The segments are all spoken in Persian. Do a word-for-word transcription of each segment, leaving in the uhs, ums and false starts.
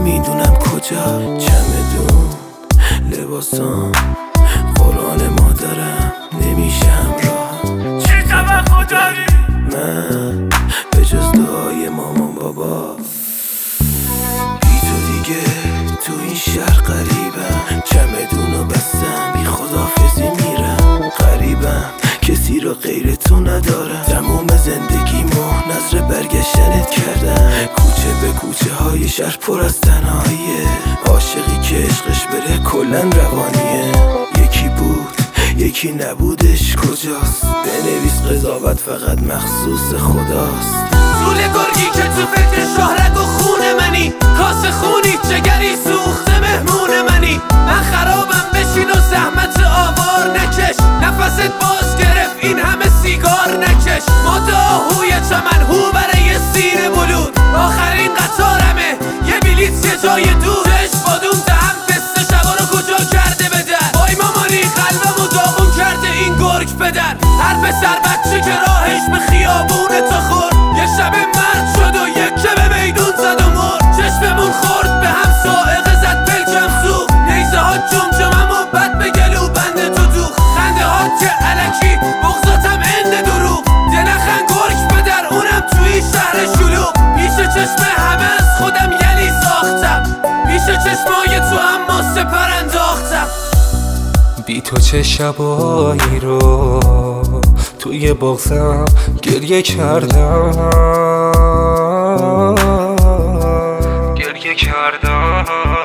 نمیدونم کجا. چمدون، لباسام، قرآن مادرم، نمیشه همراه. چی توقع داری؟ من به جز دعای مامان بابا بی تو دیگه تو این شهر غریبم. چمدونو بستم بی خداحافظی میرم. غریبم کسی رو غیر تو ندارم. تموم زندگیمو نظر برگشتنت کردم. کوچه به کوچه های شهر پر از تنهاییه. عاشقی که عشقش بره کلن روانیه. یکی بود یکی نبودش کجاست؟ بنویس قضاوت فقط مخصوص خداست. طول گرگی که تو فکر شهرک و خون منی. کاسه خونی جگری سوخته مهمون منی. من خرابم بشین و زحمت آوار نکش. نفست باز گرفت این همه سیگار نکش. ماده آهوی چمن هو برای سینه بلود. آخرین قطارمه یه بلیت یه جای دور. چشم بادون دهم دست شبا رو کجا کرده بدن. وای مامانی قلبمو داغون کرده این گرگ پدر. هر پسر بچه که راهش به خیابون تا خورد. یه شب مرد شد و یک که به میدون زد و مرد. چشممون خورد به هم سائقه زد پلکم سوخت. نیزه ها جمجمم و بد به گلو بند تو دوخ. خنده ها که علکی بغضاتم اند دروغ. دنخن گرگ پدر اونم توی شهر شلوغ. پیش چشم همه از خودم یلی ساختم. پیش چشمای تو اما سپر انداختم. بی تو چه شبایی رو توی بغضم گریه کردم. گریه کردم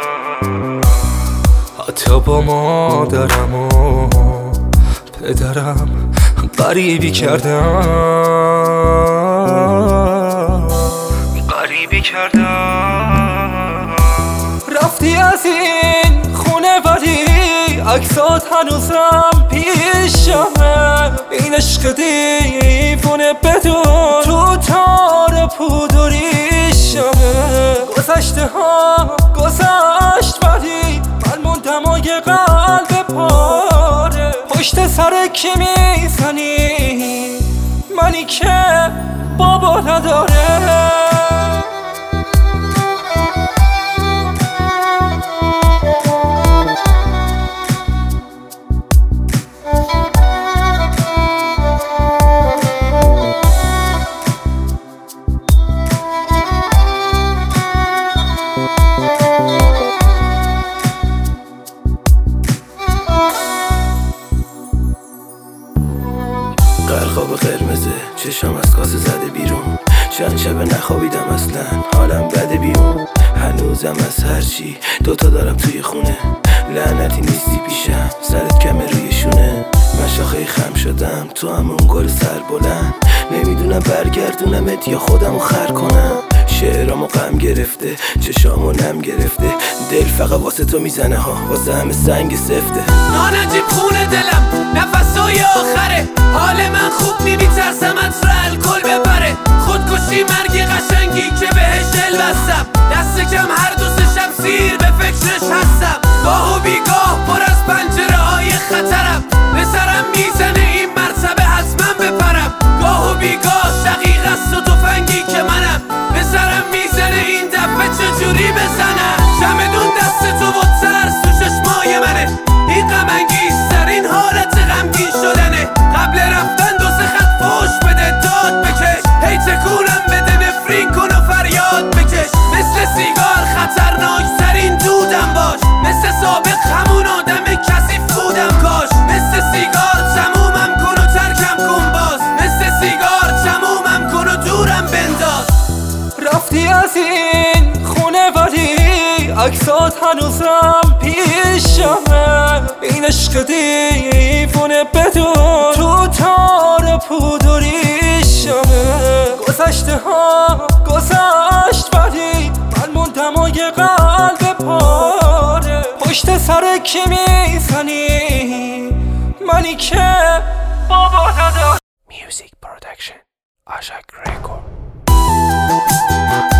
حتی با مادرم و پدرم غریبی کردم. غریبی کردم. رفتی از این خونه ولی عکسات هنوزم پیشمه. این عشق دیوونه بدون تو تار پودریشمه. گذشته ها گذشت ولی من موندم و یه قلب پاره. پشت سر کی میزنی منی که بابا نداره. قرقاب قرمزه چشم از کاسه زده بیرون. چند شب نخوابیدم اصلا حالم بده بیون. هنوزم از هرچی دوتا دارم توی خونه. لعنتی نیستی پیشم سرت کمه روی شونه. من شاخه خم شدم تو همون گل سر بلند. نمیدونم برگردونمت یا خودمو خر کنم. شعرامو غم گرفته چشامو نم گرفته. دل فقط واسه تو میزنه ها واسه همه سنگ سفته. نانجیب خونه دلم نفسای آخره. حال من خوب نی میترسم عطر الکل ببره. خودکشی مرگی قشنگی که بهش دل بستم. دست کم هر دو سه شب سیر به فکرش هستم. گاه و بیگاه پر از پنجره های خطرم. به سرم میزنه این مرتبه حتما بپرم. گاه و بیگاه دقیق است و تفنگی که منم. به سرم میزنه این دفعه چجوری بزنم. چمدون دست تو و ترس تو چشمای منه. این غم انگیزترین حالت غمگین شدنه. قبل رفتن دو سه خط فوش بده داد بکش. هی تکونم بده نفرین کن و فریاد بکش. مثل سیگار خطرناکترین دودم باش. مثل سابق همون آدم کسی فودم کاش. مثل سیگار تمومم کن و ترکم کن باز. مثل سیگار تمومم کن و دورم بنداز. رفتی از این خونه ولی عکسات هنوزم پیشمه. این عشق دیوونه بدون تو تار پودریشمه. گذشته ها گذشت ولی من موندم و یه قلب پاره. پشت سر کی میزنی منی که بابا نداره. Music Production Ashak Record.